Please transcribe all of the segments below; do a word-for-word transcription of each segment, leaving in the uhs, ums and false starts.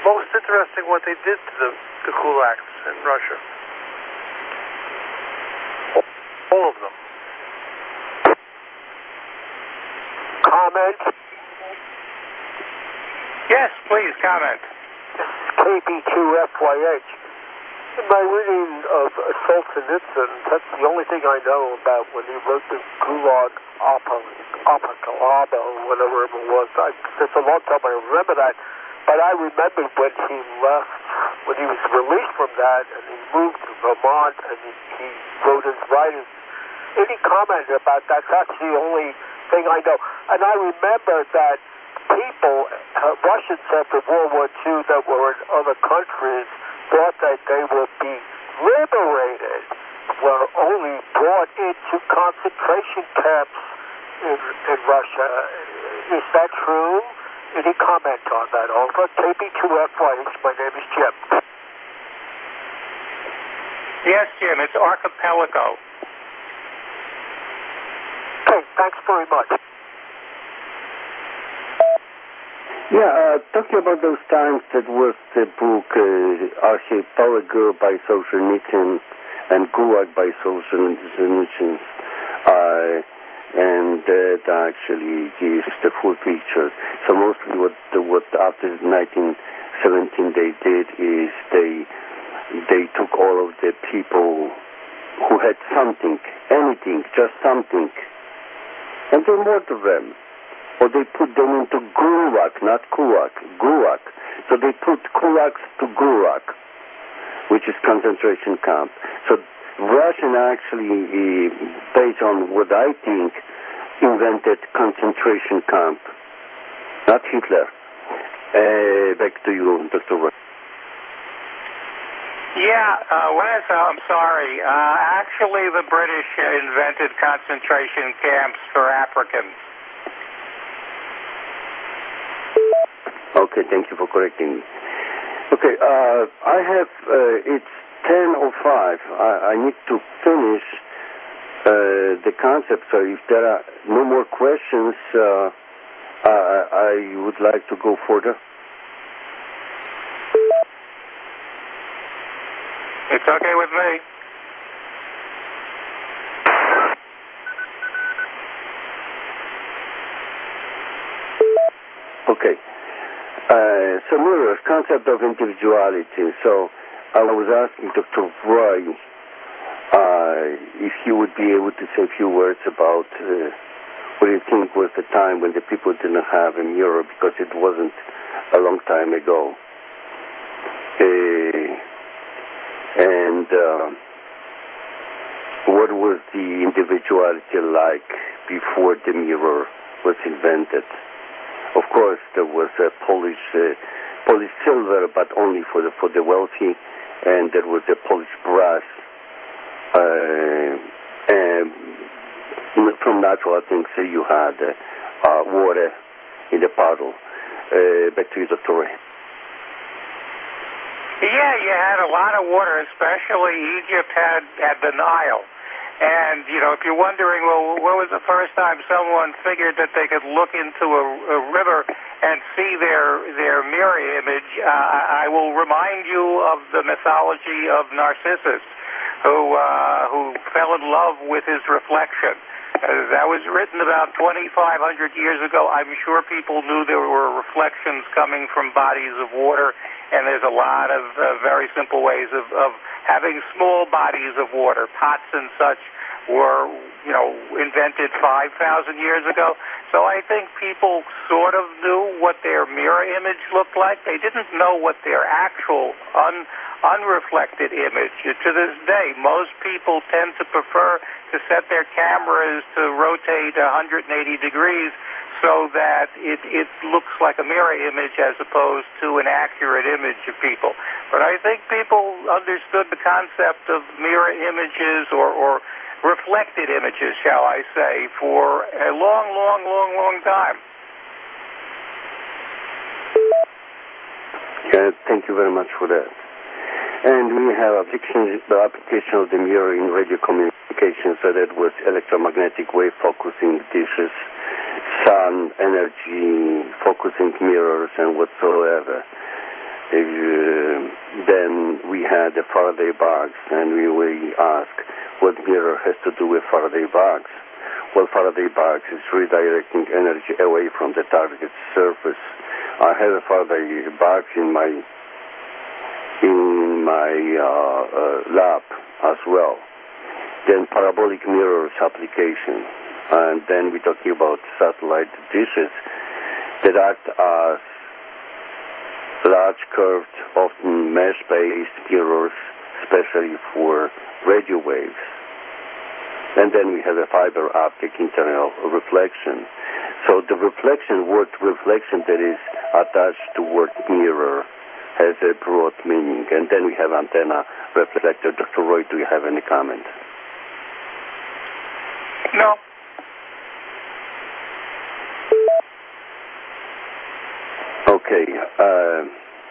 most interesting what they did to the, the kulaks in Russia. All of them. Comment? Yes, please, comment. K B two F Y H. In my reading of Solzhenitsyn, that's the only thing I know about when he wrote the Gulag Apocalypse, or whatever it was. I, it's a long time I remember that. But I remember when he left, when he was released from that, and he moved to Vermont, and he, he wrote his writings. Any comment about that? That's the only thing I know. And I remember that people, uh, Russians after World War Two that were in other countries, thought that they would be liberated, were only brought into concentration camps in, in Russia. Is that true? Any comment on that? Over. K B two F Y H, my name is Jim. Yes, Jim, it's Archipelago. Okay, thanks very much. Yeah, uh, talking about those times, that was the book uh, Archipelago by Solzhenitsyn and Gulag by Solzhenitsyn, uh, and that actually gives the full picture. So mostly what what after nineteen seventeen they did is they they took all of the people who had something, anything, just something, and they murdered them. Or they put them into Gulag, not Kulak, Gulag. So they put Kulaks to Gulag, which is concentration camp. So Russian actually, uh, based on what I think, invented concentration camp, not Hitler. Uh, back to you, Doctor Roy. Yeah, uh, Wes, I'm sorry. Uh, actually, the British invented concentration camps for Africans. Okay, thank you for correcting me. Okay, uh, I have, uh, it's ten oh five. I, I need to finish uh, the concept, so if there are no more questions, uh, I, I would like to go further. It's okay with me. Okay. Uh, so mirrors, concept of individuality. So I was asking Doctor Roy uh, if he would be able to say a few words about uh, what do you think was the time when the people didn't have a mirror, because it wasn't a long time ago. Uh, and uh, what was the individuality like before the mirror was invented? Of course, there was a Polish, uh, Polish silver, but only for the for the wealthy, and there was a Polish brass. Uh, and from natural things, uh, you had uh, uh, water in the bottle. Uh, back to you, Doctor Ray. Yeah, you had a lot of water, especially Egypt had, had the Nile. And, you know, if you're wondering, well, when was the first time someone figured that they could look into a, a river and see their their mirror image, uh, I will remind you of the mythology of Narcissus, who uh, who fell in love with his reflection. Uh, that was written about twenty-five hundred years ago. I'm sure people knew there were reflections coming from bodies of water, and there's a lot of uh, very simple ways of, of having small bodies of water. Pots and such were, you know, invented five thousand years ago. So I think people sort of knew what their mirror image looked like. They didn't know what their actual un, unreflected image. To this day, most people tend to prefer to set their cameras to rotate one hundred eighty degrees so that it, it looks like a mirror image as opposed to an accurate image of people. But I think people understood the concept of mirror images or, or reflected images, shall I say, for a long, long, long, long time. Yeah, thank you very much for that. And we have application, the application of the mirror in radio communication, so that was electromagnetic wave focusing dishes, sun energy focusing mirrors, and whatsoever. uh, then we had the Faraday box, and we, we asked what mirror has to do with Faraday box. Well, Faraday box is redirecting energy away from the target surface. I have a Faraday box in my in my uh, uh, lab as well. Then parabolic mirrors application, and then we're talking about satellite dishes that act as large curved, often mesh-based mirrors, especially for radio waves. And then we have a fiber optic internal reflection. So the reflection, word reflection that is attached to word mirror has a broad meaning. And then we have antenna reflector. Doctor Roy, do you have any comment? No. Okay. Uh,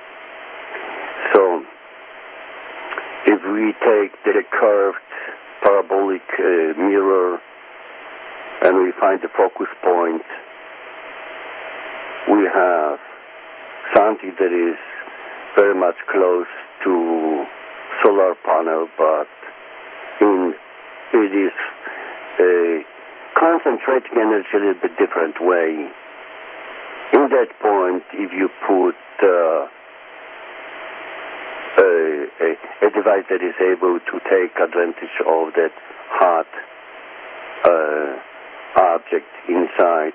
so if we take the curved parabolic uh, mirror and we find the focus point, we have something that is very much close to solar panel, but in it is uh, concentrating energy a little bit different way. In that point, if you put uh, a, a, a device that is able to take advantage of that hot uh, object inside,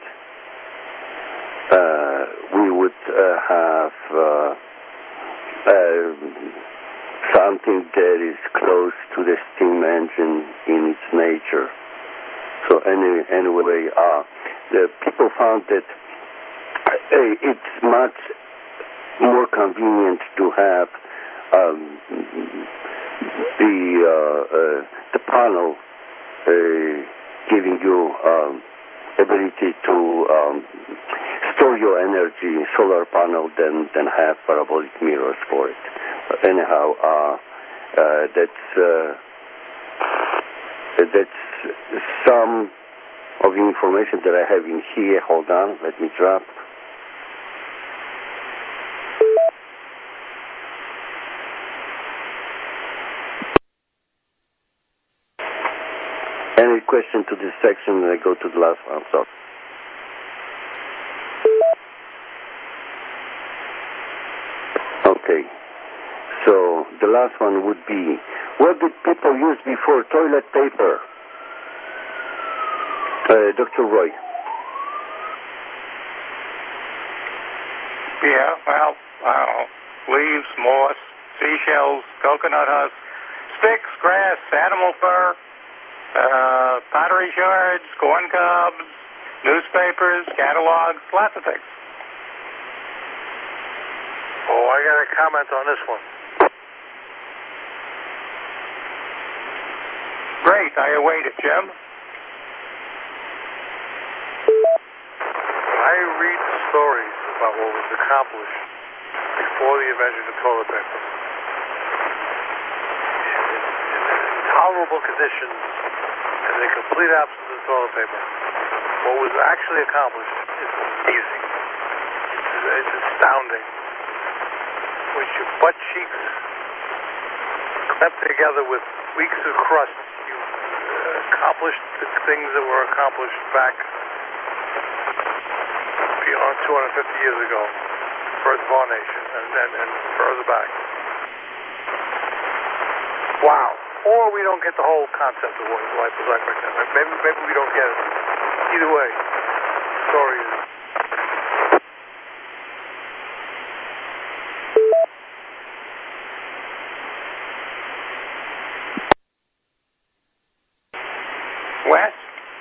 uh, we would uh, have uh, uh, something that is close to the steam engine in its nature. So any, anyway, uh, the people found that uh, it's much more convenient to have um, the uh, uh, the panel uh, giving you um, ability to um, store your energy, solar panel, than than have parabolic mirrors for it. But anyhow, uh, uh, that's uh, that's some of the information that I have in here. Hold on, let me drop. Any question to this section, and I go to the last one. So. Okay. So the last one would be, what did people use before toilet paper? Uh, Doctor Roy. Yeah, well, I don't know. Leaves, moss, seashells, coconut husks, sticks, grass, animal fur, uh, pottery shards, corn cobs, newspapers, catalogs, lots of things. Oh, I got a comment on this one. Great, I await it, Jim. I read stories about what was accomplished before the invention of toilet paper. In intolerable conditions and the complete absence of toilet paper, what was actually accomplished is amazing. It's, it's astounding. With your butt cheeks clamped together with weeks of crust, you uh, accomplished the things that were accomplished back beyond two hundred fifty years ago, birth of our nation, and, and, and further back. Wow. Or we don't get the whole concept of what life was like back then. Maybe, maybe we don't get it. Either way, the story is... Wes?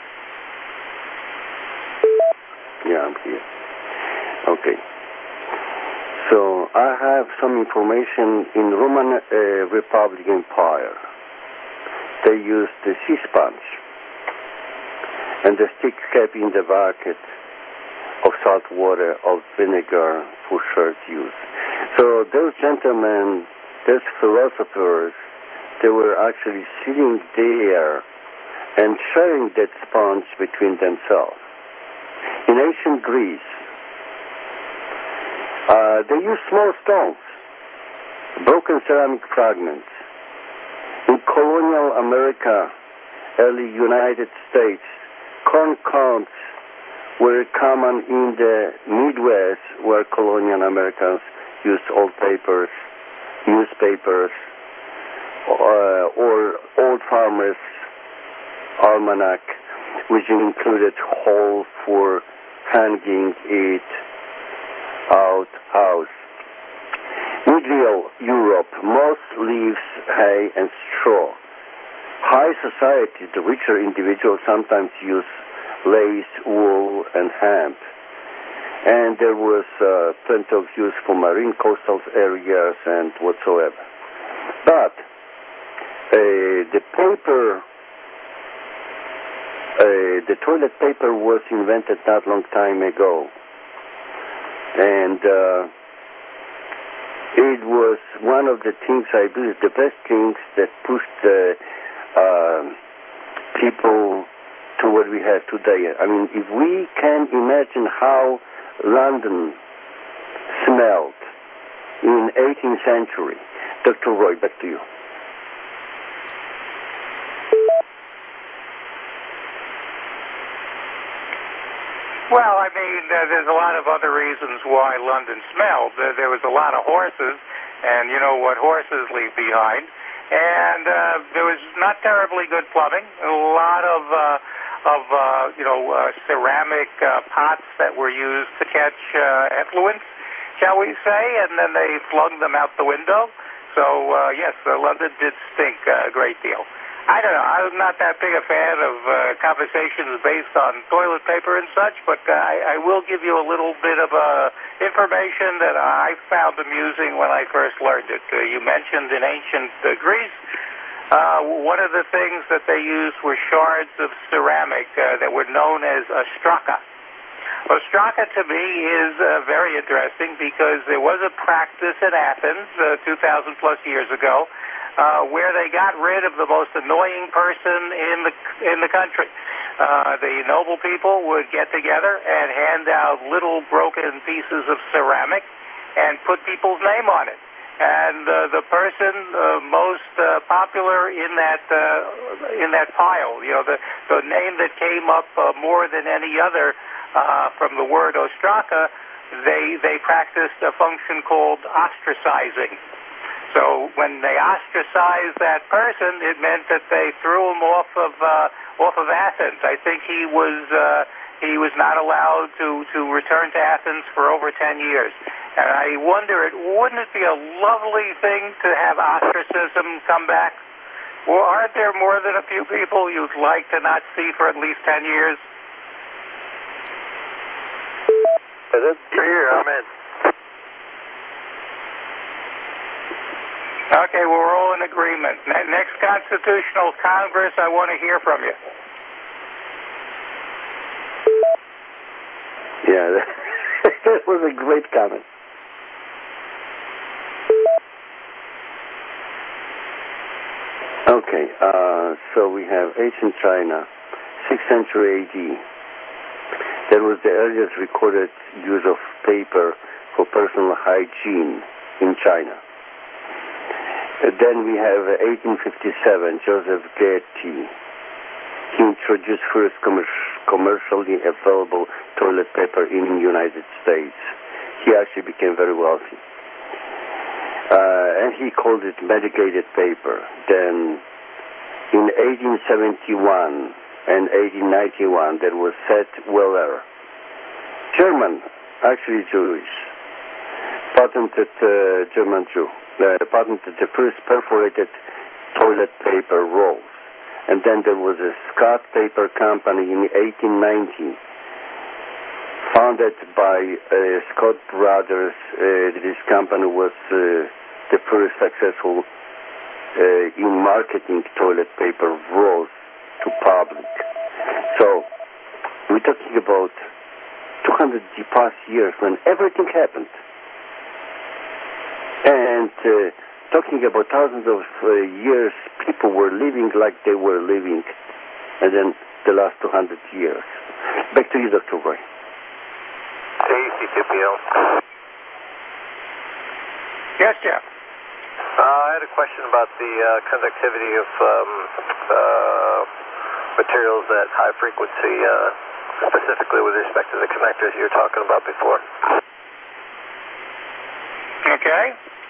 Yeah, I'm here. Okay. So I have some information in Roman uh, Republic Empire. They used the sea sponge and the stick kept in the bucket of salt water, of vinegar for short use. So those gentlemen, those philosophers, they were actually sitting there and sharing that sponge between themselves. In ancient Greece, uh, they used small stones broken ceramic fragments. In colonial America, early United States, corn cobs were common in the Midwest, where colonial Americans used old papers, newspapers, uh, or old farmers' almanac, which included hole for hanging it out house. Medieval Europe, most leaves, hay, and straw. High society, the richer individuals sometimes use lace, wool, and hemp. And there was uh, plenty of use for marine coastal areas and whatsoever. But uh, the paper, uh, the toilet paper was invented not long time ago. And uh, it was one of the things, I believe, the best things that pushed the uh, people to what we have today. I mean, if we can imagine how London smelled in eighteenth century. Doctor Roy, back to you. Well, I mean, uh, there's a lot of other reasons why London smelled. Uh, there was a lot of horses, and you know what horses leave behind. And uh, there was not terribly good plumbing. A lot of, uh, of uh, you know, uh, ceramic uh, pots that were used to catch uh, effluents, shall we say, and then they flung them out the window. So, uh, yes, uh, London did stink uh, a great deal. I don't know. I'm not that big a fan of uh, conversations based on toilet paper and such, but uh, I, I will give you a little bit of uh, information that I found amusing when I first learned it. Uh, you mentioned in ancient uh, Greece, uh, one of the things that they used were shards of ceramic uh, that were known as ostraka. Ostraka to me is uh, very interesting because there was a practice in Athens uh, two thousand plus years ago Uh, where they got rid of the most annoying person in the in the country. Uh, the noble people would get together and hand out little broken pieces of ceramic and put people's name on it. And uh, the person uh, most uh, popular in that uh, in that pile, you know, the the name that came up uh, more than any other uh, from the word ostraka, they they practiced a function called ostracizing. So when they ostracized that person, it meant that they threw him off of uh, off of Athens. I think he was uh, he was not allowed to, to return to Athens for over ten years. And I wonder, it wouldn't it be a lovely thing to have ostracism come back? Well, aren't there more than a few people you'd like to not see for at least ten years? Here, I'm in. Okay, well, we're all in agreement. Ne- next Constitutional Congress, I want to hear from you. Yeah, that was a great comment. Okay, uh, so we have ancient China, sixth century A D. That was the earliest recorded use of paper for personal hygiene in China. Then we have eighteen fifty-seven, Joseph Getty. He introduced first commer- commercially available toilet paper in the United States. He actually became very wealthy. Uh, and he called it medicated paper. Then in eighteen seventy-one and eighteen ninety-one, there was Seth Weller, German, actually Jewish, patented uh, German Jew. Uh, patented the first perforated toilet paper rolls. And then there was a Scott Paper Company in eighteen ninety, founded by uh, Scott Brothers. Uh, this company was uh, the first successful uh, in marketing toilet paper rolls to public. So we're talking about two hundred plus years when everything happened. And uh, talking about thousands of uh, years, people were living like they were living, and then the last two hundred years. Back to you, Doctor Roy. A C two P L. Yes, Jeff. Uh, I had a question about the uh, conductivity of um, uh, materials at high frequency, uh, specifically with respect to the connectors you were talking about before. Okay.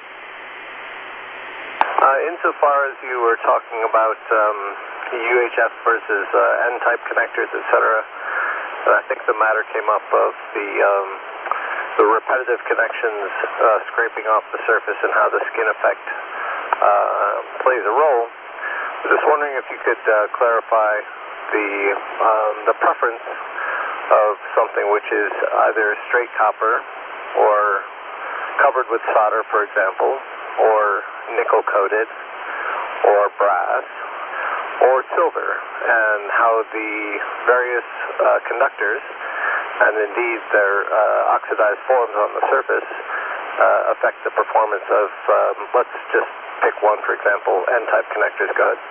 Uh, insofar as you were talking about um, U H F versus uh, N-type connectors, et cetera, and I think the matter came up of the um, the repetitive connections uh, scraping off the surface and how the skin effect uh, plays a role. I was just wondering if you could uh, clarify the um, the preference of something which is either straight copper or covered with solder, for example, or nickel coated, or brass, or silver, and how the various uh, conductors, and indeed their uh, oxidized forms on the surface, uh, affect the performance of, um, let's just pick one, for example, N-type connectors. Go ahead.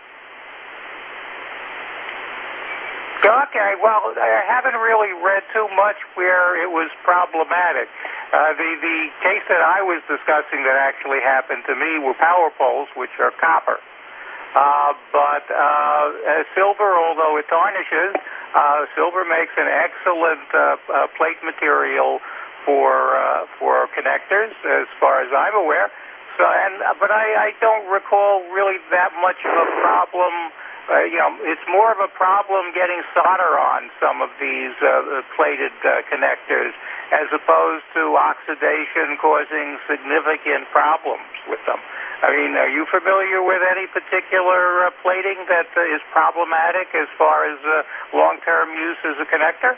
Okay, well, I haven't really read too much where it was problematic. Uh, the, the case that I was discussing that actually happened to me were power poles, which are copper. Uh, but uh, uh, silver, although it tarnishes, uh, silver makes an excellent uh, uh, plate material for uh, for connectors, as far as I'm aware. So, and but I, I don't recall really that much of a problem. Uh, you know, it's more of a problem getting solder on some of these uh, plated uh, connectors, as opposed to oxidation causing significant problems with them. I mean, are you familiar with any particular uh, plating that uh, is problematic as far as uh, long-term use as a connector?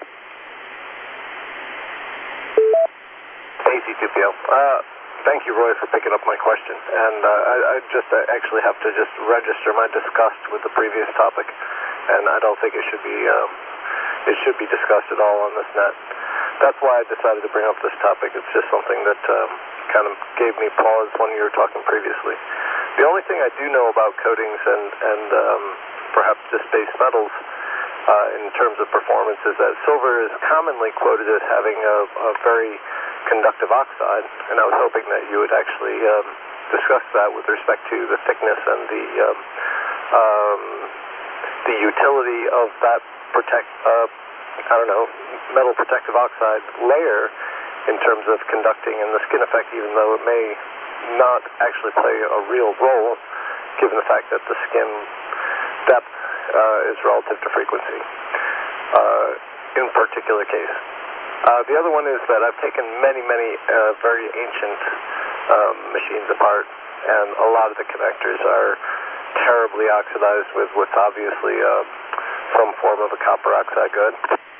A C two P O. Uh, thank you, Roy, for picking up my question. And uh, I, I just I actually have to just register my disgust with the previous topic, and I don't think it should be um, it should be discussed at all on this net. That's why I decided to bring up this topic. It's just something that um, kind of gave me pause when you were talking previously. The only thing I do know about coatings and, and um, perhaps just base metals uh, in terms of performance is that silver is commonly quoted as having a, a very conductive oxide, and I was hoping that you would actually um, discuss that with respect to the thickness and the um, um, the utility of that protect uh, I don't know metal protective oxide layer in terms of conducting and the skin effect, even though it may not actually play a real role, given the fact that the skin depth uh, is relative to frequency uh, in particular case. Uh, the other one is that I've taken many, many uh, very ancient um, machines apart, and a lot of the connectors are terribly oxidized with what's obviously uh, some form of a copper oxide. Good.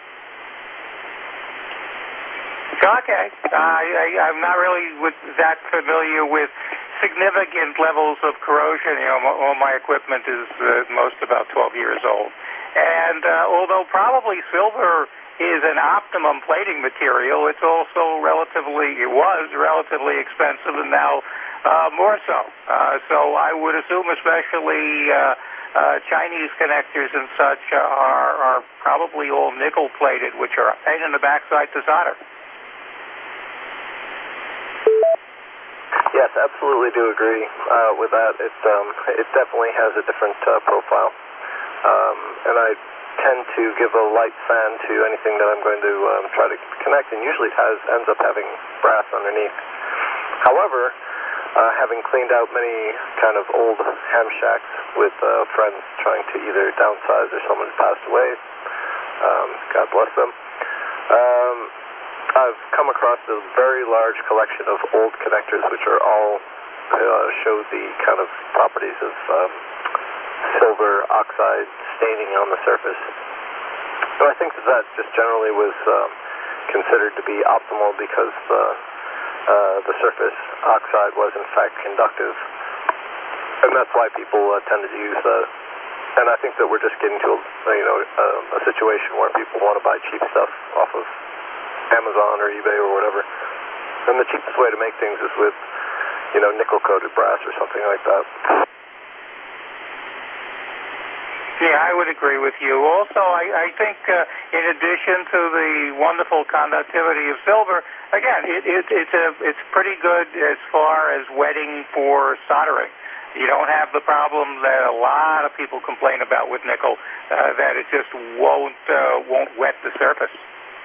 Okay. Uh, I, I'm not really with that familiar with significant levels of corrosion. You know, all my equipment is uh, most about twelve years old. And uh, although probably silver is an optimum plating material, it's also relatively, it was relatively expensive, and now uh, more so. Uh, so I would assume especially uh, uh, Chinese connectors and such uh, are, are probably all nickel plated, which are a pain in the backside to solder. Yes, absolutely do agree uh, with that. It um, it definitely has a different uh, profile, um, and I tend to give a light fan to anything that I'm going to um, try to connect, and usually it has ends up having brass underneath. However, uh, having cleaned out many kind of old ham shacks with uh, friends trying to either downsize or someone who passed away, um, God bless them, um, I've come across a very large collection of old connectors which are all uh, show the kind of properties of um, silver oxide staining on the surface. So I think that that just generally was um, considered to be optimal because the, uh, the surface oxide was in fact conductive. And that's why people uh, tended to use the, and I think that we're just getting to a, you know, a, a situation where people want to buy cheap stuff off of Amazon or eBay or whatever. And the cheapest way to make things is with, you know, nickel-coated brass or something like that. Yeah, I would agree with you. Also, I, I think uh, in addition to the wonderful conductivity of silver, again, it, it, it's a it's pretty good as far as wetting for soldering. You don't have the problem that a lot of people complain about with nickel, uh, that it just won't uh, won't wet the surface.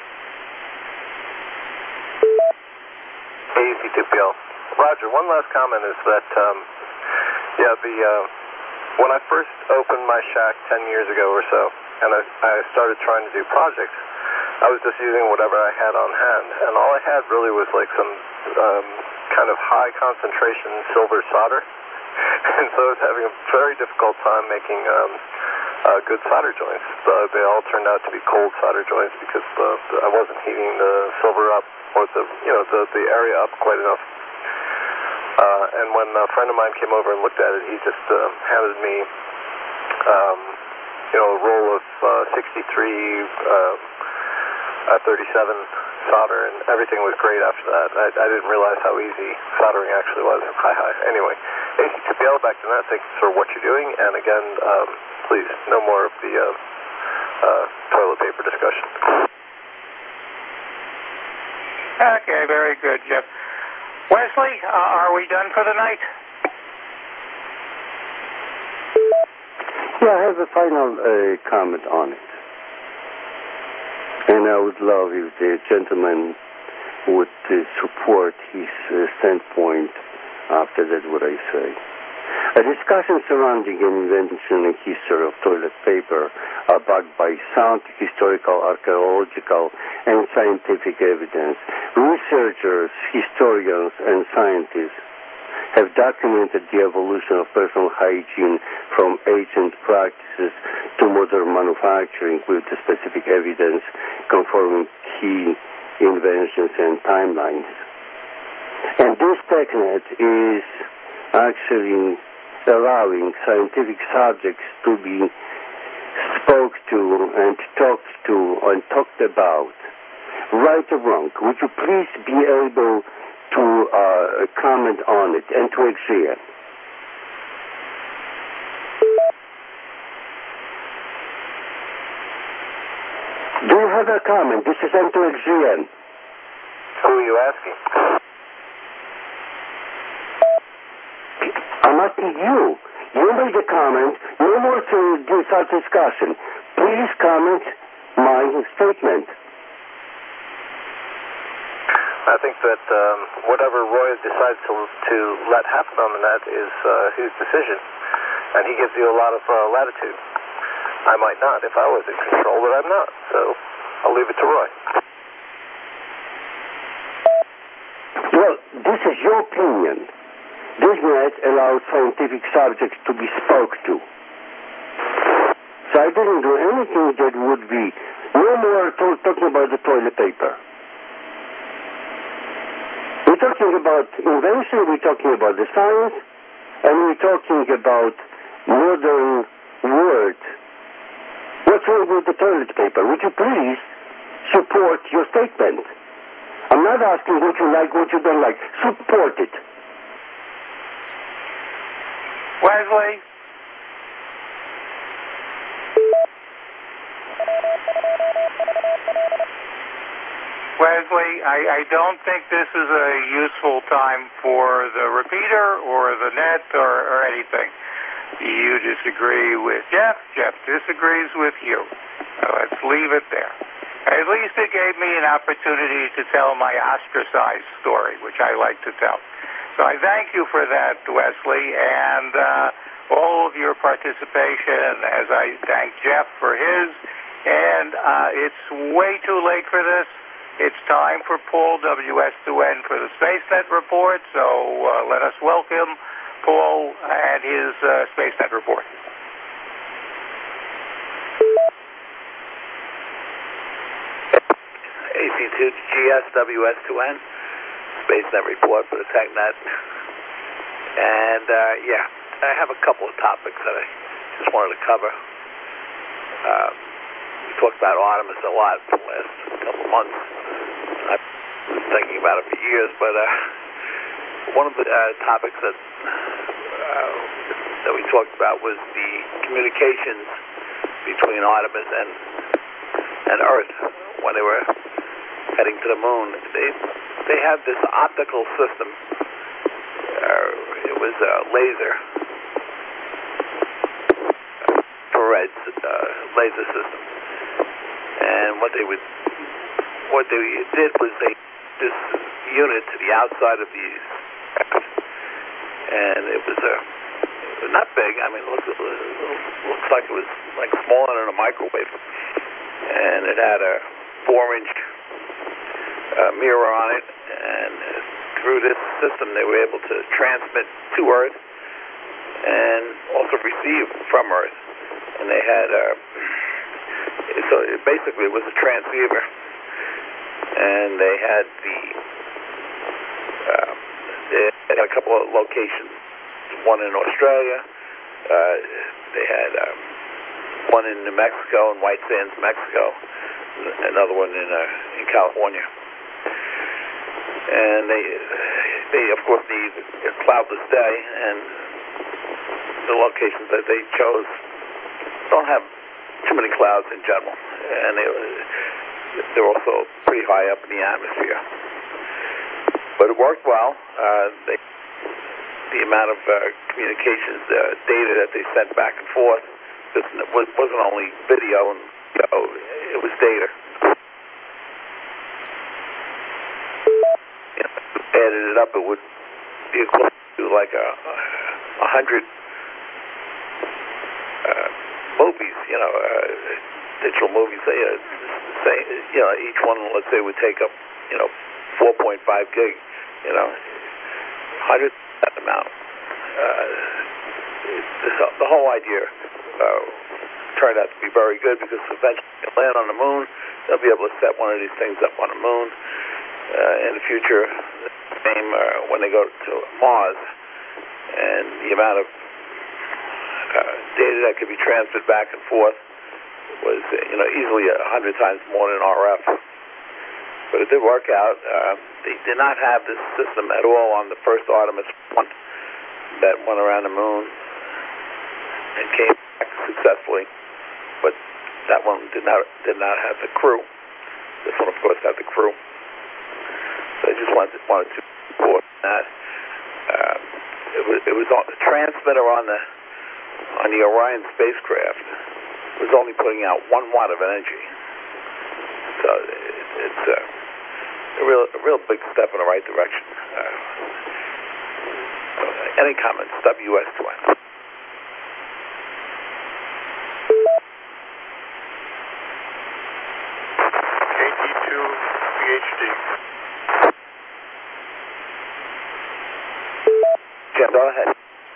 A C two P L. Roger, one last comment is that, um, yeah, the uh, when I first opened my shack ten years ago or so, and I, I started trying to do projects, I was just using whatever I had on hand, and all I had really was like some um, kind of high concentration silver solder, and so I was having a very difficult time making um, uh, good solder joints. Uh, they all turned out to be cold solder joints because the, the, I wasn't heating the silver up or the you know the the area up quite enough. Uh, and when a friend of mine came over and looked at it, he just uh, handed me, um, you know, a roll of uh, sixty-three, uh, uh, thirty-seven solder, and everything was great after that. I, I didn't realize how easy soldering actually was. Hi, hi. Anyway, A C two P L, back to that. Thanks for what you're doing. And again, um, please, no more of the uh, uh, toilet paper discussion. Okay, very good, Jeff. Wesley, uh, are we done for the night? Yeah, I have a final uh, comment on it. And I would love if the gentleman would uh, support his uh, standpoint after that, what I say. A discussion surrounding an invention and history of toilet paper are backed by sound historical, archaeological, and scientific evidence. Researchers, historians, and scientists have documented the evolution of personal hygiene from ancient practices to modern manufacturing with the specific evidence confirming key inventions and timelines. And this technique is actually allowing scientific subjects to be spoke to and talked to and talked about. Right or wrong, would you please be able to uh, comment on it and to agree? Do you have a comment? This is M two X G N. Who are you asking? I'm asking you. You made a comment. No more to do such discussion. Please comment my statement. I think that um, whatever Roy decides to, to let happen on the net is uh, his decision, and he gives you a lot of uh, latitude. I might not if I was in control, but I'm not, so I'll leave it to Roy. Well, this is your opinion. This net allows scientific subjects to be spoke to. So I didn't do anything that would be no more to- talking about the toilet paper. We're talking about invention, we're talking about the science, and we're talking about modern words. What's wrong with the toilet paper? Would you please support your statement? I'm not asking what you like, what you don't like. Support it. Wesley? Wesley, I, I don't think this is a useful time for the repeater or the net or, or anything. You disagree with Jeff, Jeff disagrees with you. So let's leave it there. At least it gave me an opportunity to tell my ostracized story, which I like to tell. So I thank you for that, Wesley, and uh, all of your participation, as I thank Jeff for his. And uh, it's way too late for this. It's time for Paul, W S two N, for the SpaceNet report. So uh, let us welcome Paul and his uh, SpaceNet report. A C two G S W S two N, SpaceNet report for the TechNet. And, uh, yeah, I have a couple of topics that I just wanted to cover. Um, we talked about Artemis a lot for the last couple of months. I've been thinking about it for years, but uh, one of the uh, topics that, uh, that we talked about was the communications between Artemis and and Earth when they were heading to the moon. They they had this optical system. Uh, it was a laser, infrared uh, laser system, and what they would what they did was they this unit to the outside of the aircraft, and it was a uh, not big. I mean, it looks, it looks like it was like smaller than a microwave, and it had a four-inch uh, mirror on it, and through this system they were able to transmit to Earth and also receive from Earth. And they had uh, so it basically it was a transceiver, and they had the uh, they had a couple of locations, one in Australia, uh, they had uh, one in New Mexico, in White Sands, Mexico, another one in uh, in California. And they, they of course, need a cloudless day, and the locations that they chose don't have too many clouds in general, and they, they're also pretty high up in the atmosphere. But it worked well. Uh, they, the amount of uh, communications, uh, data that they sent back and forth, it wasn't only video, and you know, it was data. Added it up, it would be equivalent to like a, a hundred uh, movies, you know, uh, digital movies. Say, uh, say, you know, each one, let's say, would take up, you know, four point five gig, you know, hundred that amount. Uh, this, the whole idea uh, turned out to be very good, because eventually they'll land on the moon. They'll be able to set one of these things up on the moon. Uh, in the future, same uh, when they go to Mars, and the amount of uh, data that could be transferred back and forth was, uh, you know, easily a hundred times more than R F. But it did work out. Uh, they did not have this system at all on the first Artemis one that went around the moon and came back successfully. But that one did not did not have the crew. This one, of course, had the crew. So I just wanted, wanted to report that. Uh, it was, it was on the transmitter on the on the Orion spacecraft was only putting out one watt of energy. So it, it's uh, a real a real big step in the right direction. Uh, so any comments? W S two N. K T two P H D. Jim, go ahead.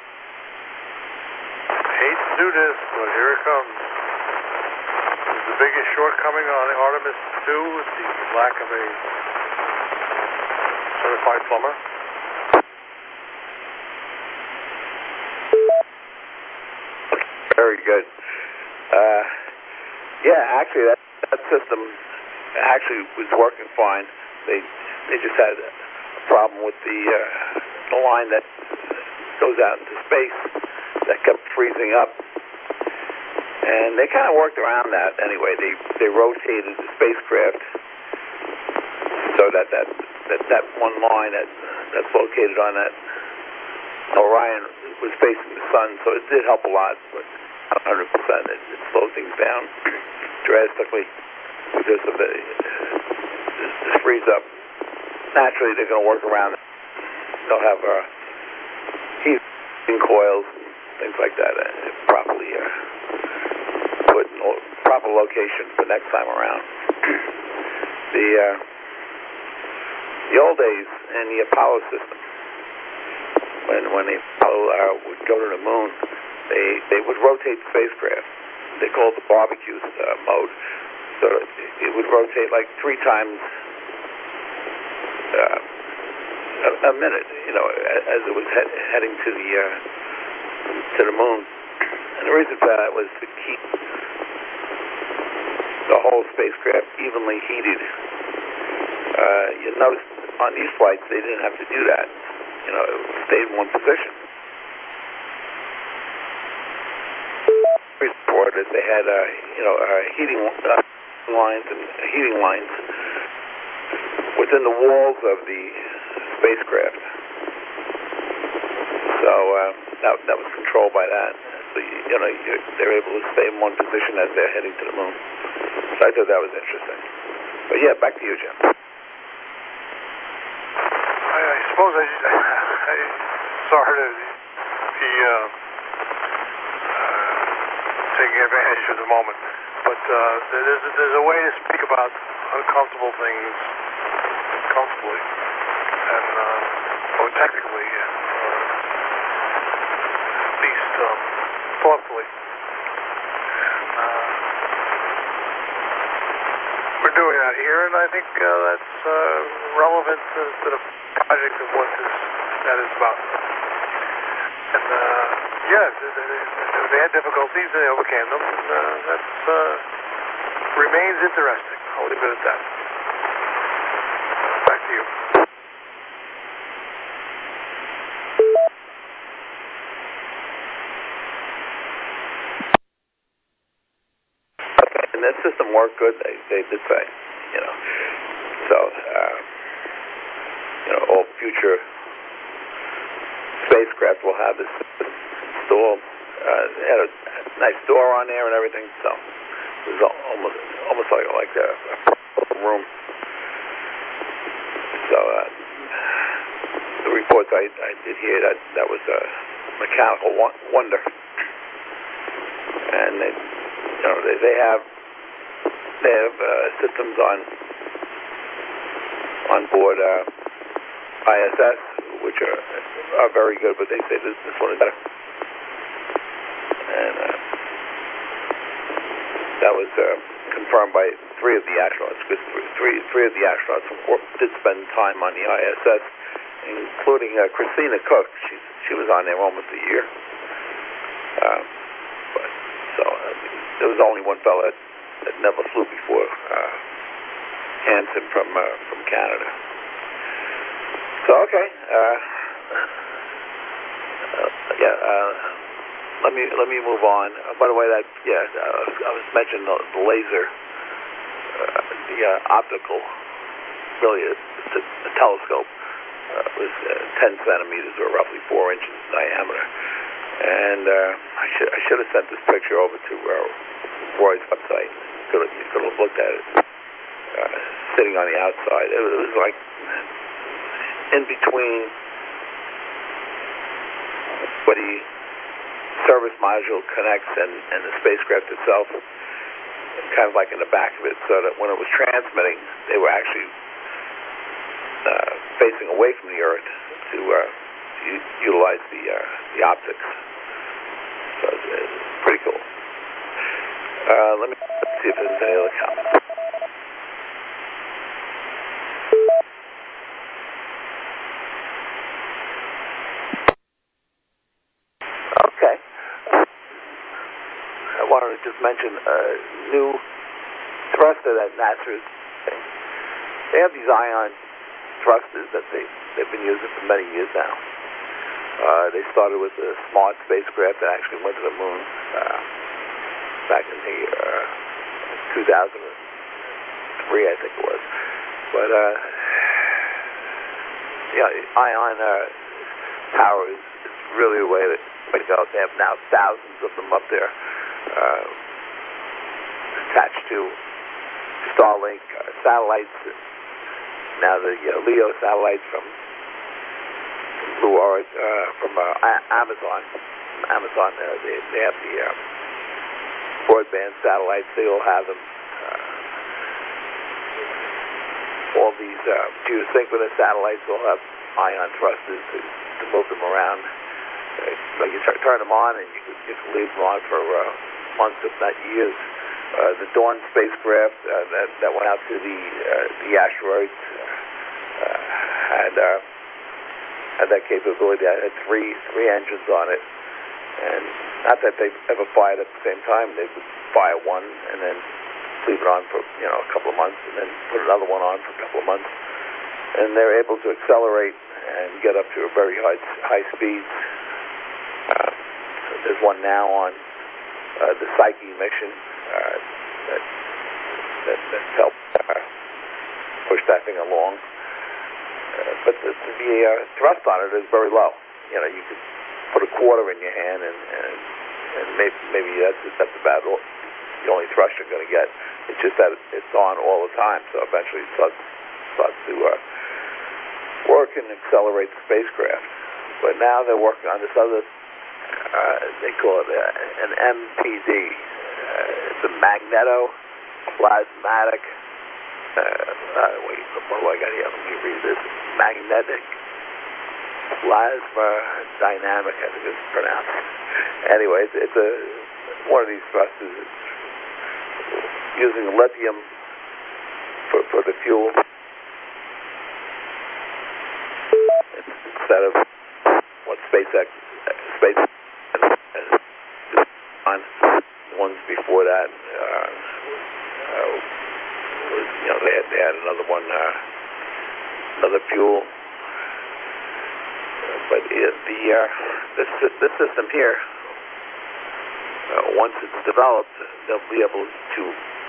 Hate to do this, but here it comes. This is the biggest shortcoming on Artemis two, the lack of a certified plumber. Very good. Uh, yeah, actually, that that system actually was working fine. They they just had a problem with the uh, the line that goes out into space that kept freezing up, and they kind of worked around that anyway. They they rotated the spacecraft so that that that, that one line that that's located on that Orion was facing the sun, so it did help a lot, but not one hundred percent. It, it slowed things down drastically because of the this freeze up. Naturally, they're going to work around it. They'll have uh, heating coils and things like that uh, properly uh, put in lo- proper location for next time around. the uh, the old days in the Apollo system, when when the Apollo uh, would go to the moon, they they would rotate the spacecraft. They called it the barbecue uh, mode. So it would rotate like three times uh, a, a minute, you know, as it was he- heading to the uh, to the moon. And the reason for that was to keep the whole spacecraft evenly heated. Uh, you notice on these flights they didn't have to do that. You know, it stayed in one position. Report is they had uh, you know uh, heating uh, lines and heating lines within the walls of the spacecraft. So uh, that that was controlled by that. So you, you know you're, they're able to stay in one position as they're heading to the moon. So I thought that was interesting. But yeah, back to you, Jim. I, I suppose I, I sorry to be uh, uh, taking advantage of the moment, but uh, there's there's a way to speak about uncomfortable things comfortably and uh, or technically, uh, at least um, thoughtfully. And uh, we're doing that here, and I think uh, that's uh, relevant to, to the project of what this that is about. And uh, yeah, they, they, they had difficulties, they overcame them, and uh, that uh, remains interesting. I'll leave it at that. Back to you. And that system worked good, they, they did say, you know. So, uh, you know, all future spacecraft will have this system installed. Uh, it had a nice door on there and everything, so it was almost almost like, like a, a room. So, uh, the reports I, I did hear, that, that was a mechanical wonder. And they, you know, they, they have They have uh, systems on on board uh, I S S, which are are very good, but they say this this one is better. And uh, that was uh, confirmed by three of the astronauts, because three three of the astronauts did spend time on the I S S, including uh, Christina Cook. She she was on there almost a year. Uh, but so uh, there was only one fellow that that never flew before, uh, Hansen from uh, from Canada. So okay, uh, uh, yeah. Uh, let me let me move on. Uh, by the way, that yeah, uh, I was mentioning the, the laser, uh, the uh, optical, really a, a, a telescope uh, was uh, ten centimeters or roughly four inches in diameter, and uh, I should I should have sent this picture over to uh, Roy's website. Could have, you could have looked at it uh, sitting on the outside. It was, it was like in between where the service module connects and, and the spacecraft itself, kind of like in the back of it, so that when it was transmitting, they were actually uh, facing away from the Earth to, uh, to u- utilize the uh, the optics. So it's, it's pretty cool. Uh, let me see if there's any other comments. Okay. I wanted to just mention a new thruster that NASA is using. They have these ion thrusters that they, they've been using for many years now. Uh, they started with a smart spacecraft that actually went to the moon uh, back in the uh, two thousand three, I think it was. But, uh, yeah, ion uh, power is, is really a way to, way to go. They have now thousands of them up there uh, attached to Starlink uh, satellites. Now the uh, LEO satellites from Blue Origin, uh, from uh, Amazon. Amazon, uh, they, they have the uh, broadband satellites. They all have them. Uh, all these uh, geosynchronous satellites all have ion thrusters to, to move them around. Uh, so you t- turn them on, and you can, you can leave them on for uh, months, if not years. Uh, the Dawn spacecraft uh, that, that went out to the uh, the asteroids uh, had uh, had that capability. It had three three engines on it, and not that they ever fired at the same time. They would fire one and then leave it on for you know a couple of months, and then put another one on for a couple of months, and they're able to accelerate and get up to a very high high speeds. Uh, there's one now on uh, the Psyche mission uh, that, that, that helped uh, push that thing along. Uh, but the, the uh, thrust on it is very low. You know, you could put a quarter in your hand, and and, and maybe, maybe that's that's about all, the only thrust you're going to get. It's just that it's on all the time, so eventually it starts, starts to uh, work and accelerate the spacecraft. But now they're working on this other, uh, they call it uh, an M P D. Uh, it's a magnetoplasmatic, uh, uh, wait, what do I got here? Let me read this. Magnetic plasma dynamic, I think it's pronounced. Anyway, it's, it's a one of these thrusters. It's using lithium for, for the fuel instead of what SpaceX, Space on ones before that. Uh, uh, was, you know, they had, they had another one, uh, another fuel. But it, the uh, this this system here, uh, once it's developed, they'll be able to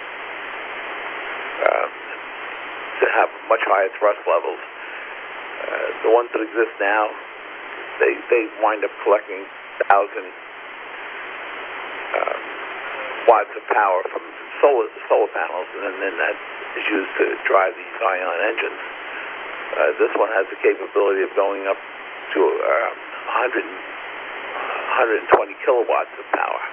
uh, to have much higher thrust levels. Uh, the ones that exist now, they they wind up collecting thousand uh, watts of power from solar solar panels, and then that is used to drive these ion engines. Uh, this one has the capability of going up to uh, one hundred, one hundred twenty kilowatts of power.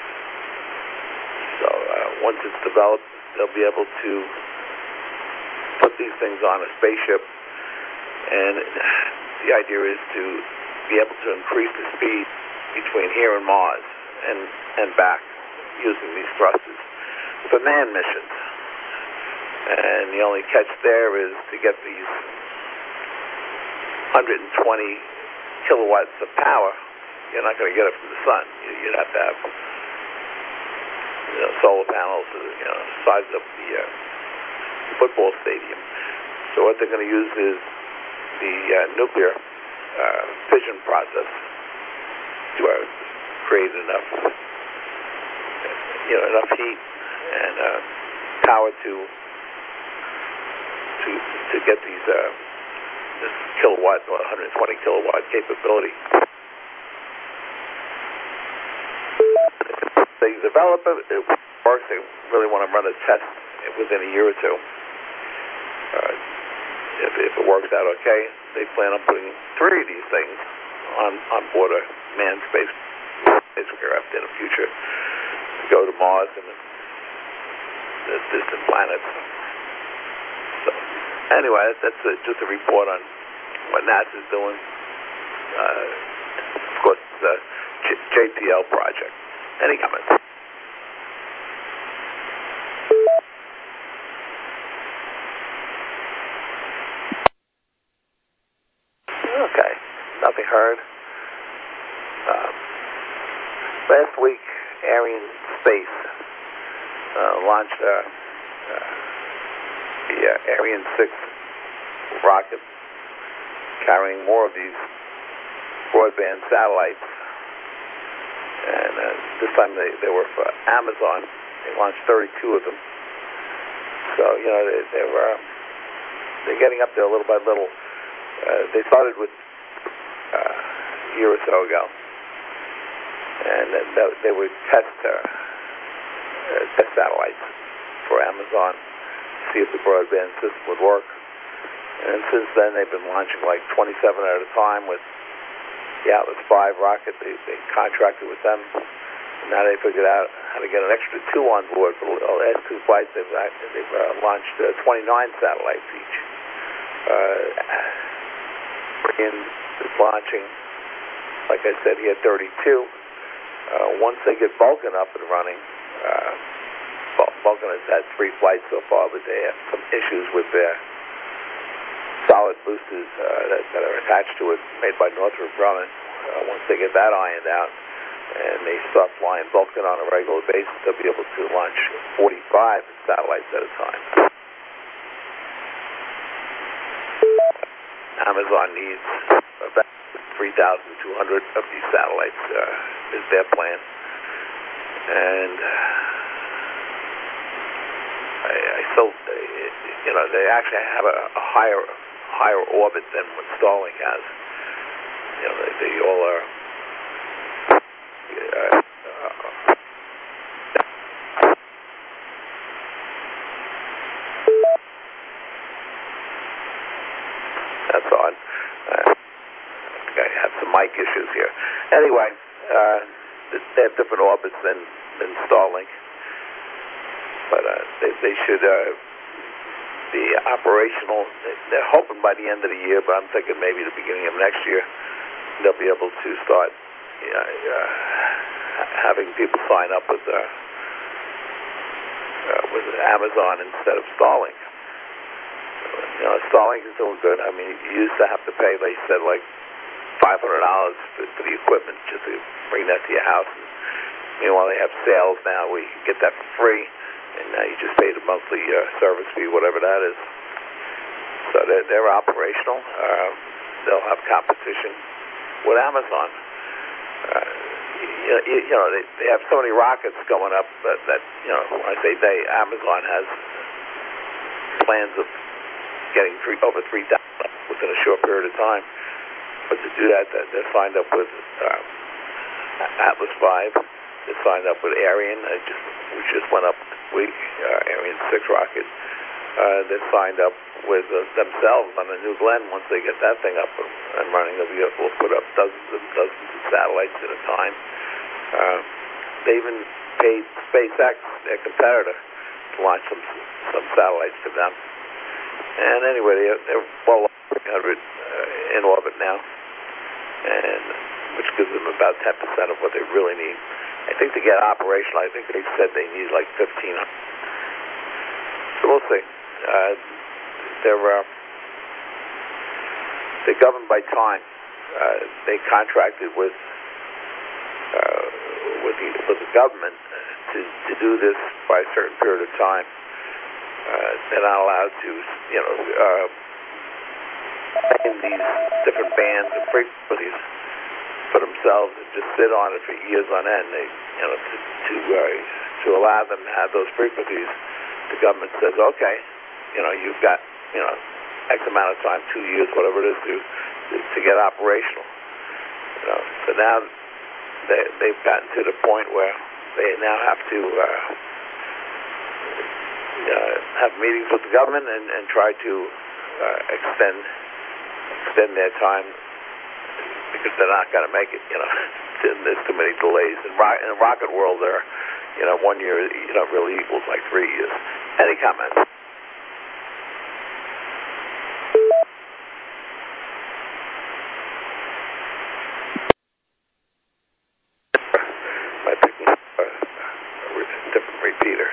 So uh, once it's developed, they'll be able to put these things on a spaceship, and the idea is to be able to increase the speed between here and Mars and, and back using these thrusters for manned missions. And the only catch there is to get these one hundred twenty kilowatts of power, you're not going to get it from the sun. You'd have to have, you know, solar panels, you know, size up the uh, football stadium. So what they're going to use is the uh, nuclear uh, fission process to uh, create enough, you know, enough heat and uh, power to to to get these. Uh, this kilowatt, one hundred twenty kilowatt capability. They develop it, it works, they really want to run a test within a year or two. Uh, if, if it works out okay, they plan on putting three of these things on, on board a manned space spacecraft in the future to go to Mars and the, the distant planets. So, anyway, that's a, just a report on what NASA's doing. Uh, of course, the J- JPL project. Any comments? Okay, nothing heard. Um, last week, Arianespace uh, launched a, uh, the uh, Ariane six rocket carrying more of these broadband satellites. And uh, this time they, they were for Amazon. They launched thirty-two of them. So, you know, they, they were, uh, they're getting up there little by little. Uh, they started with uh, a year or so ago. And then they would test, uh, uh, test satellites for Amazon, see if the broadband system would work. And since then, they've been launching like twenty-seven at a time with the Atlas five rocket. They, they contracted with them. And now they figured out how to get an extra two on board. For the last two flights, they've, they've uh, launched uh, twenty-nine satellites each. Uh, Ariane is launching, like I said, he had thirty-two. Uh, once they get Vulcan up and running, uh, Vulcan has had three flights so far, but they have some issues with their solid boosters uh, that, that are attached to it, made by Northrop Grumman. Uh, once they get that ironed out and they start flying Vulcan on a regular basis, they'll be able to launch forty-five satellites at a time. Amazon needs about three thousand two hundred of these satellites, uh, is their plan. and I, I still, you know, they actually have a, a higher higher orbit than what Starlink has. You know, they, they all are. Uh, uh, that's odd. Uh, I have some mic issues here. Anyway, uh, they have different orbits than, than Starlink. But uh, they, they should uh, be operational. They're hoping by the end of the year, but I'm thinking maybe the beginning of next year they'll be able to start uh, uh, having people sign up with uh, uh, with Amazon instead of Starlink. You know, Starlink is doing good. I mean, you used to have to pay, they said, like five hundred dollars for, for the equipment just to bring that to your house. And meanwhile, they have sales now where you can get that for free. And now you just pay the monthly uh, service fee, whatever that is. So they're, they're operational. Uh, they'll have competition with Amazon. Uh, you, you know, they, they have so many rockets going up that, that, you know, when I say they, Amazon has plans of getting three, over three thousand within a short period of time. But to do that, they're signed up with uh, Atlas five. They signed up with Ariane, uh, just, which just went up this week, uh, Ariane six rocket. Uh, they signed up with uh, themselves on the New Glenn. Once they get that thing up and, and running, the vehicle will put up dozens and dozens of satellites at a time. Uh, they even paid SpaceX, their competitor, to launch some some satellites for them. And anyway, they're, they're well over three hundred uh, in orbit now, and which gives them about ten percent of what they really need. I think to get operational, I think they said they need like fifteen hundred. So we'll see. Uh, they're, uh, they're governed by time. Uh, they contracted with uh, with, the, with the government to, to do this by a certain period of time. Uh, they're not allowed to, you know, uh, in these different bands and frequencies for themselves and just sit on it for years on end. They, you know, to to, uh, to allow them to have those frequencies, the government says, okay, you know, you've got, you know, X amount of time, two years, whatever it is, to to, to get operational. You know, so now they they've gotten to the point where they now have to uh, uh, have meetings with the government and, and try to uh, extend extend their time, because they're not going to make it, you know. There's too many delays. In, ro- in the rocket world, there, you know, one year, you know, really equals like three years. Any comments? Might pick up a, a different repeater.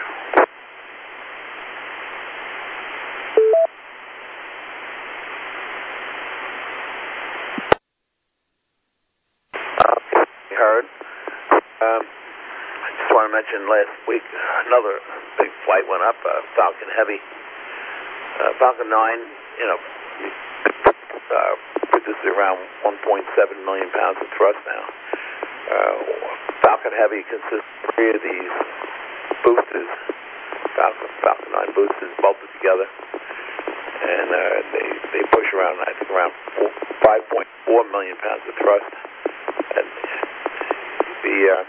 Heard. Um, I just want to mention last week another big flight went up, uh, Falcon Heavy. Uh, Falcon nine, you know, uh, produces around one point seven million pounds of thrust now. Uh, Falcon Heavy consists of three of these boosters, Falcon, Falcon nine boosters bolted together, and uh, they they push around, I think, around five point four million pounds of thrust. And the uh,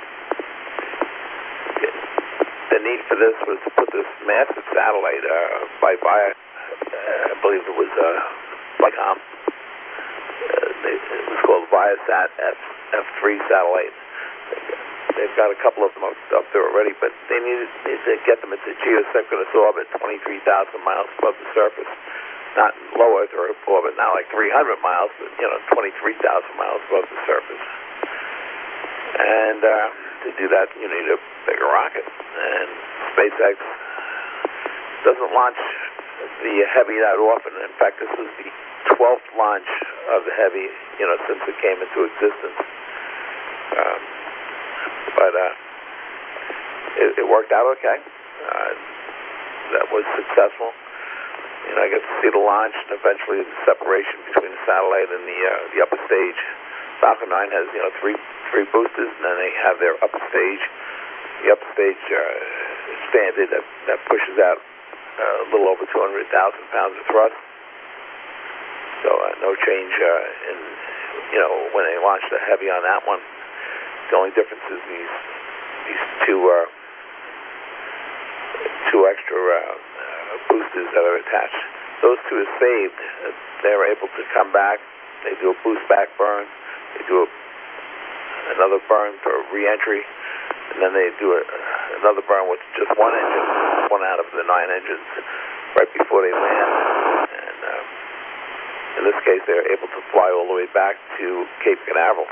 the need for this was to put this massive satellite uh, by Via, uh, I believe it was uh, Lycom. Uh, they, it was called Viasat F F three satellite. They've got a couple of them up, up there already, but they needed, needed to get them into geosynchronous orbit, twenty-three thousand miles above the surface. Not low Earth orbit, not like three hundred miles, but, you know, twenty-three thousand miles above the surface. And uh, to do that, you need a bigger rocket. And SpaceX doesn't launch the Heavy that often. In fact, this is the twelfth launch of the Heavy, you know, since it came into existence. Um, but uh, it, it worked out okay. Uh, that was successful. You know, I get to see the launch and eventually the separation between the satellite and the uh, the upper stage. Falcon nine has, you know, three three boosters, and then they have their upper stage, the upstage uh, standard that, that pushes out uh, a little over two hundred thousand pounds of thrust. So uh, no change uh, in, you know, when they launched the heavy on that one. The only difference is these these two uh, two extra uh, uh, boosters that are attached. Those two are saved. They're able to come back. They do a boost back burn. They do a, another burn for re-entry, and then they do a, another burn with just one engine, one out of the nine engines, right before they land. And um, in this case, they're able to fly all the way back to Cape Canaveral.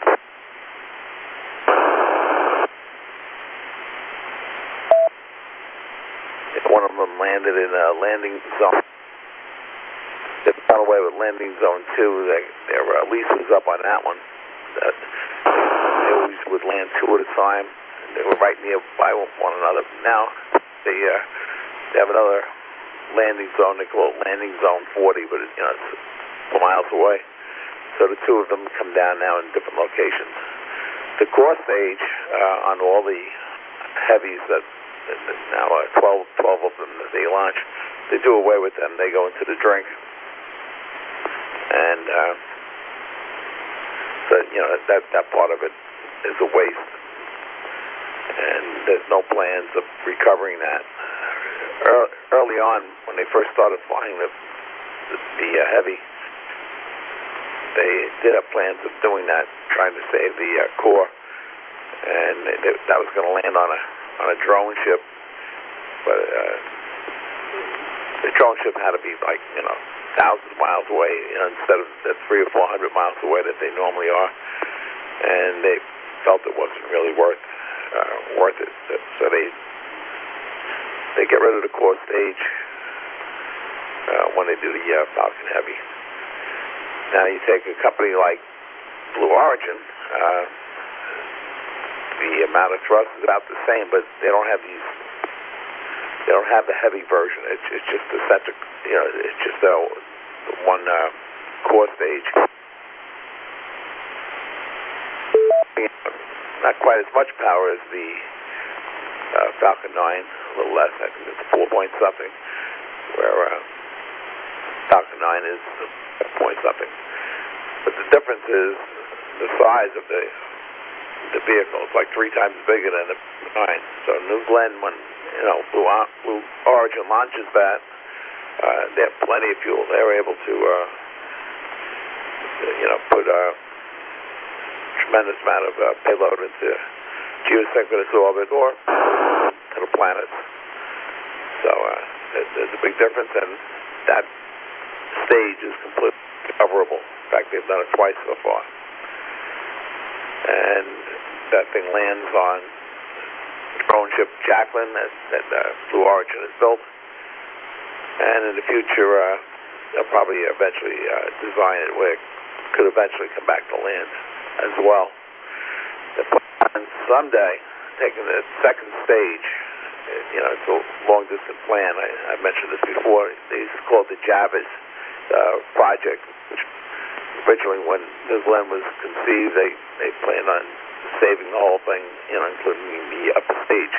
One of them landed in a landing zone. They got away with landing zone two. They, their uh, lease was up on that one. Uh, they always would land two at a time. And they were right nearby one another. Now they uh, they have another landing zone. They call it landing zone forty, but it, you know, it's four miles away. So the two of them come down now in different locations. The core stage uh, on all the heavies that now uh, twelve, twelve of them that they launch, they do away with them. They go into the drink. And uh, so, you know, that, that part of it is a waste. And there's no plans of recovering that. Early on, when they first started flying the, the, the uh, heavy, they did have plans of doing that, trying to save the uh, core. And they, that was going to land on a on a drone ship, but uh, the drone ship had to be like, you know, thousands of miles away, you know, instead of the three or four hundred miles away that they normally are, and they felt it wasn't really worth uh, worth it, so they they get rid of the core stage uh, when they do the uh, Falcon Heavy. Now you take a company like Blue Origin. Uh, The amount of thrust is about the same, but they don't have these. They don't have the heavy version. It's, it's just the center. You know, it's just the, the one uh, core stage. Not quite as much power as the uh, Falcon nine. A little less. I think it's four point something. Where uh, Falcon nine is a point something. But the difference is the size of the. The vehicle is like three times bigger than the nine. So New Glenn, when you know Blue, Blue Origin launches that, uh, they have plenty of fuel. They're able to, uh, you know, put a tremendous amount of uh, payload into geosynchronous orbit or to the planets. So uh, there's a big difference, and that stage is completely recoverable. In fact, they've done it twice so far. And that thing lands on the drone ship Jacqueline that, that uh, Blue Origin has built. And in the future, uh, they'll probably eventually uh, design it where it could eventually come back to land as well. The plan someday, taking the second stage, you know, it's a long-distance plan. I, I mentioned this before. It's called the Javis uh, project, which originally, when New Glenn was conceived, they, they planned on saving the whole thing, you know, including the upper stage.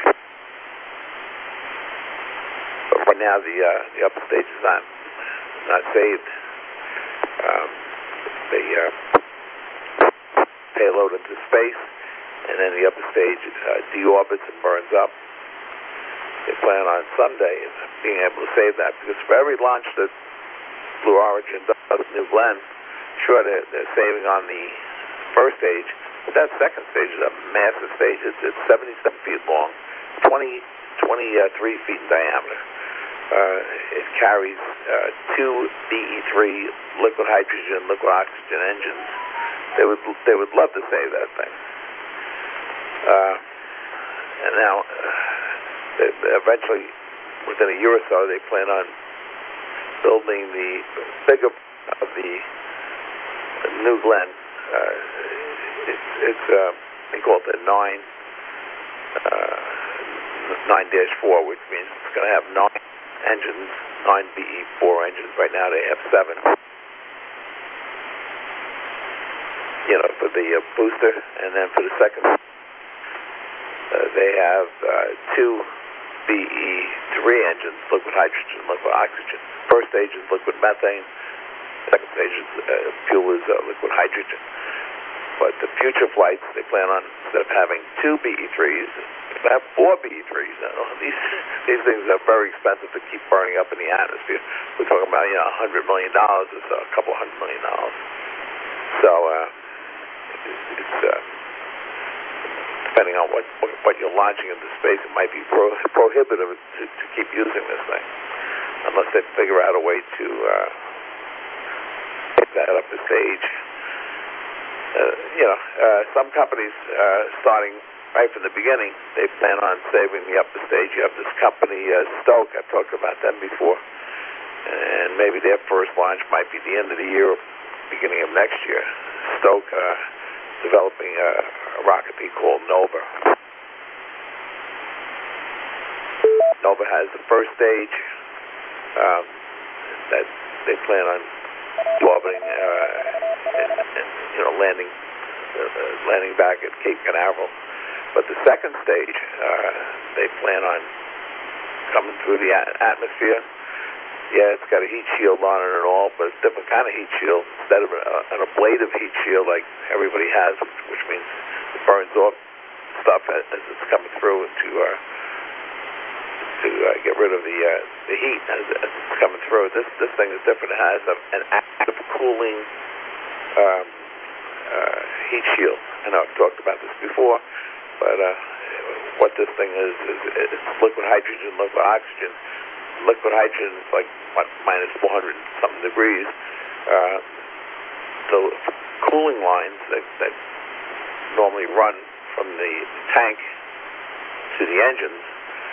But right now, the uh, the upper stage is not not saved. Um, they uh, payload into space, and then the upper stage uh, deorbits and burns up. They plan on someday being able to save that, because for every launch that Blue Origin does, New Glenn, sure, they're, they're saving on the first stage, but that second stage is a massive stage. It's, it's seventy-seven feet long, twenty, twenty-three feet in diameter. Uh, it carries uh, two B E three liquid hydrogen, liquid oxygen engines. They would they would love to save that thing. Uh, and now, uh, they, eventually, within a year or so, they plan on building the bigger of the New Glenn. Uh, it's it's uh, they call it the nine uh, nine dash four, which means it's going to have nine engines, nine B E four engines. Right now they have seven. You know, for the uh, booster, and then for the second they have uh, two B E three engines, liquid hydrogen, liquid oxygen. First stage is liquid methane. Second stage is uh, fuel is uh, liquid hydrogen. But the future flights, they plan on, instead of having two B E threes, they have four B E threes. Now, these these things are very expensive to keep burning up in the atmosphere. We're talking about, you know, a hundred million dollars or so, a couple hundred million dollars. So uh, it's, it's uh, depending on what, what what you're launching into space, it might be pro, prohibitive to, to keep using this thing, unless they figure out a way to uh, get that up the stage. Uh, you know, uh, some companies uh, starting right from the beginning, they plan on saving the upper stage. You have this company, uh, Stoke, I've talked about them before, and maybe their first launch might be the end of the year or beginning of next year. Stoke uh, developing a, a rocket they call Nova. Nova has the first stage um, that they plan on orbiting, uh, and, and, you know, landing, uh, landing back at Cape Canaveral. But the second stage, uh, they plan on coming through the a- atmosphere. Yeah, it's got a heat shield on it and all, but it's a different kind of heat shield. Instead of a, an ablative heat shield like everybody has, which, which means it burns off stuff as, as it's coming through to uh, to uh, get rid of the uh, the heat as, as it's coming through. This this thing is different. It has a, an active cooling um, uh, heat shield. I know I've talked about this before. But uh, what this thing is, is it's liquid hydrogen, liquid oxygen. Liquid hydrogen is like what, minus four hundred something degrees. Uh, so cooling lines that, that normally run from the tank to the engines,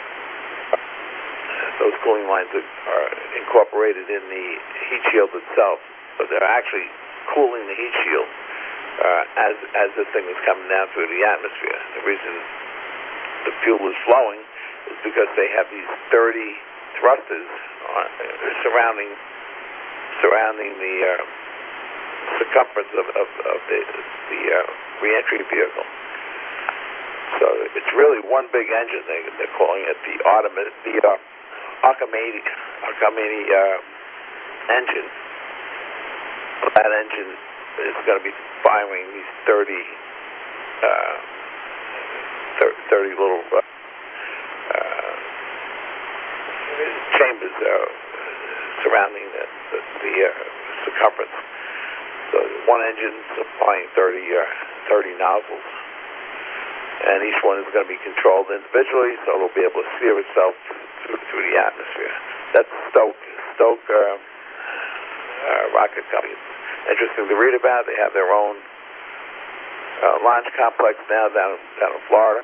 those cooling lines are, are incorporated in the heat shield itself. So they're actually cooling the heat shield. Uh, as as this thing is coming down through the atmosphere. The reason the fuel is flowing is because they have these thirty thrusters on, uh, surrounding surrounding the uh, circumference of, of, of the, the uh, reentry vehicle. So it's really one big engine. They, they're calling it the Artemis, the uh, Archimedes, Archimedes uh, engine. That engine is going to be firing these thirty, uh, thirty little uh, uh, chambers uh, surrounding the, the, the uh, circumference. So one engine supplying thirty, uh, thirty nozzles, and each one is going to be controlled individually, so it'll be able to steer itself through, through the atmosphere. That's Stoke, Stoke uh, uh, rocket company. Interesting to read about. They have their own uh, launch complex now down down in Florida,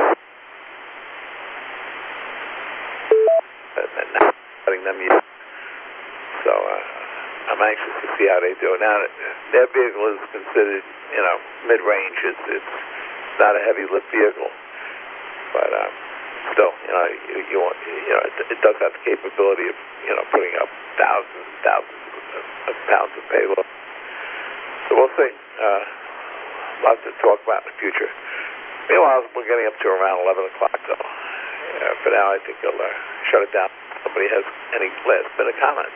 and not letting them use. So uh, I'm anxious to see how they do it. Now, their vehicle is considered, you know, mid-range. It's it's not a heavy lift vehicle, but uh, still, you know, you, you want, you know, it, it does have the capability of, you know, putting up thousands and thousands of, of pounds of payload. So we'll see. Uh, lots to talk about in the future. Meanwhile, we're getting up to around eleven o'clock, so uh, for now I think I'll uh, shut it down. If somebody has any last minute comments.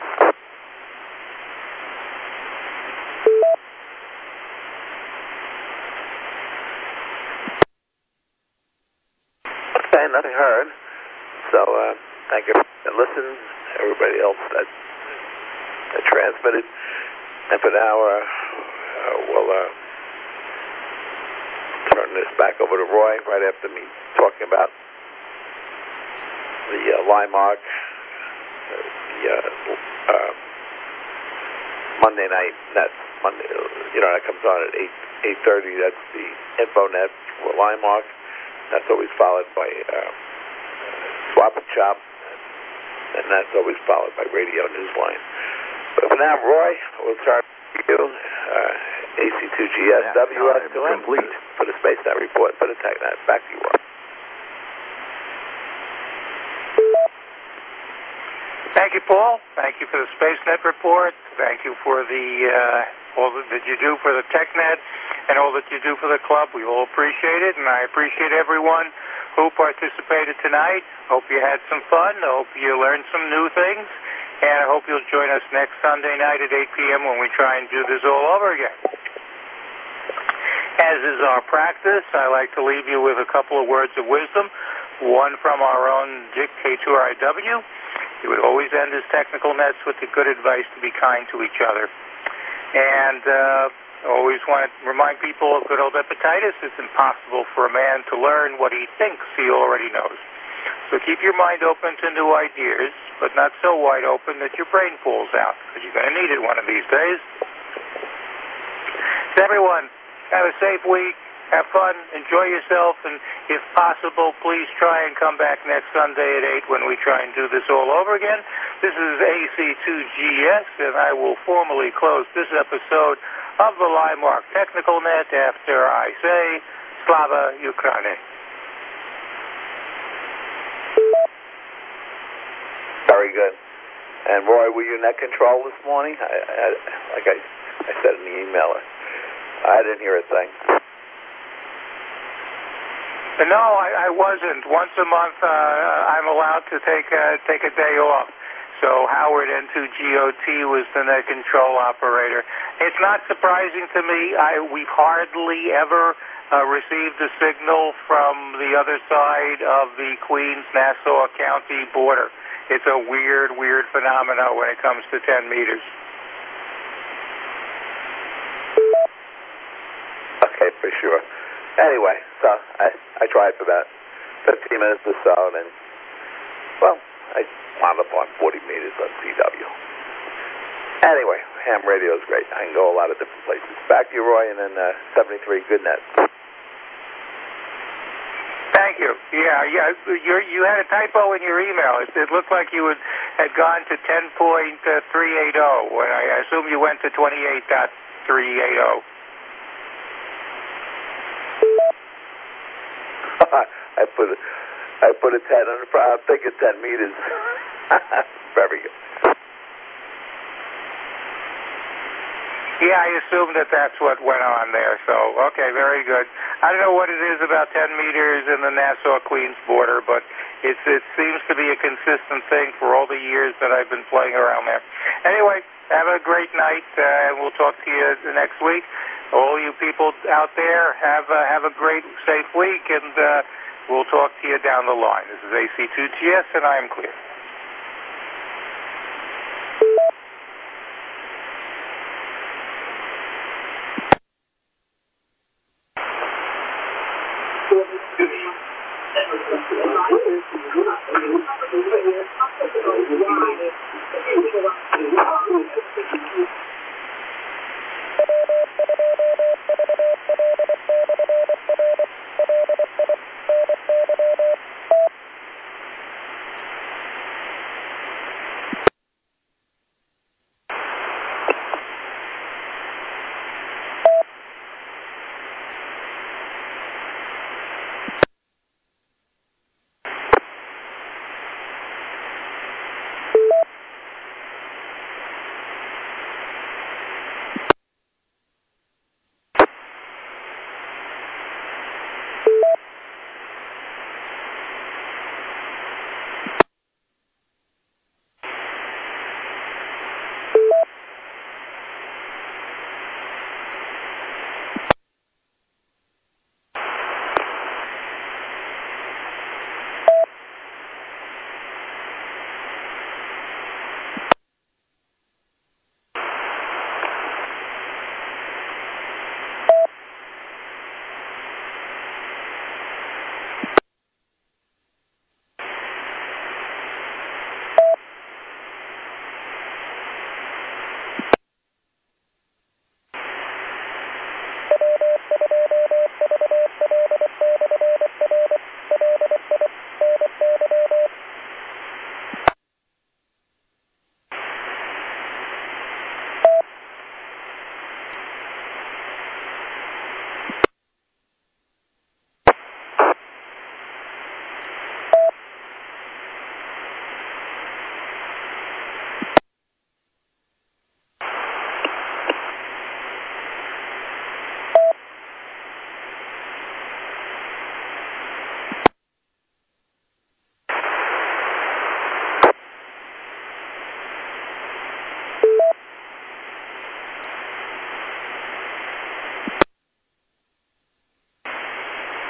Okay, nothing heard. So uh, thank you for listening. Everybody else that, that transmitted. And for now, uh, uh, we'll uh, turn this back over to Roy right after me talking about the uh, Limark, uh, the uh, uh, Monday night. That's Monday. You know, that comes on at eight eight thirty. That's the InfoNet for Limark. That's always followed by uh, Swap and Chop, and that's always followed by Radio Newsline. But for now, Roy, we'll start with you. Uh, A C two G S W S two N complete for the SpaceNet report for the TechNet. Back to you, Roy. Thank you, Paul. Thank you for the SpaceNet report. Thank you for the uh, all that you do for the TechNet. and all that you do for the club. We all appreciate it, and I appreciate everyone who participated tonight. Hope you had some fun. I hope you learned some new things, and I hope you'll join us next Sunday night at eight p.m. when we try and do this all over again. As is our practice, I like to leave you with a couple of words of wisdom, one from our own Dick K two R I W. He would always end his technical nets with the good advice to be kind to each other. And uh, always want to remind people of good old hepatitis. It's impossible for a man to learn what he thinks he already knows. So keep your mind open to new ideas, but not so wide open that your brain falls out, because you're going to need it one of these days. So everyone, have a safe week, have fun, enjoy yourself, and if possible, please try and come back next Sunday at eight when we try and do this all over again. This is A C two G S, and I will formally close this episode of the Limemark Technical Net after I say, Slava Ukraine. Very good. And Roy, were you net control this morning? I, I, like I, I said in the email, I didn't hear a thing. No, I, I wasn't. Once a month, uh, I'm allowed to take uh, take a day off. So Howard N two G O T was the net control operator. It's not surprising to me. I we hardly ever uh, received a signal from the other side of the Queens-Nassau County border. It's a weird, weird phenomenon when it comes to ten meters. Okay, for sure. Anyway, so I, I tried for about fifteen minutes or so, and then, well, I wound up on forty meters on C W. Anyway, ham radio is great. I can go a lot of different places. Back to you, Roy, and then uh, seventy-three, good net. Thank you. Yeah, yeah. You're, you had a typo in your email. It, it looked like you had, had gone to ten point three eight zero, when I assume you went to twenty-eight point three eight zero. I put a, I put a ten on the front. I'm thinking ten meters. Very good. Yeah, I assume that that's what went on there. So, okay, very good. I don't know what it is about ten meters in the Nassau-Queens border, but it's, it seems to be a consistent thing for all the years that I've been playing around there. Anyway, have a great night, uh, and we'll talk to you next week. All you people out there, have, uh, have a great, safe week, and uh, we'll talk to you down the line. This is A C two G S, and I am clear.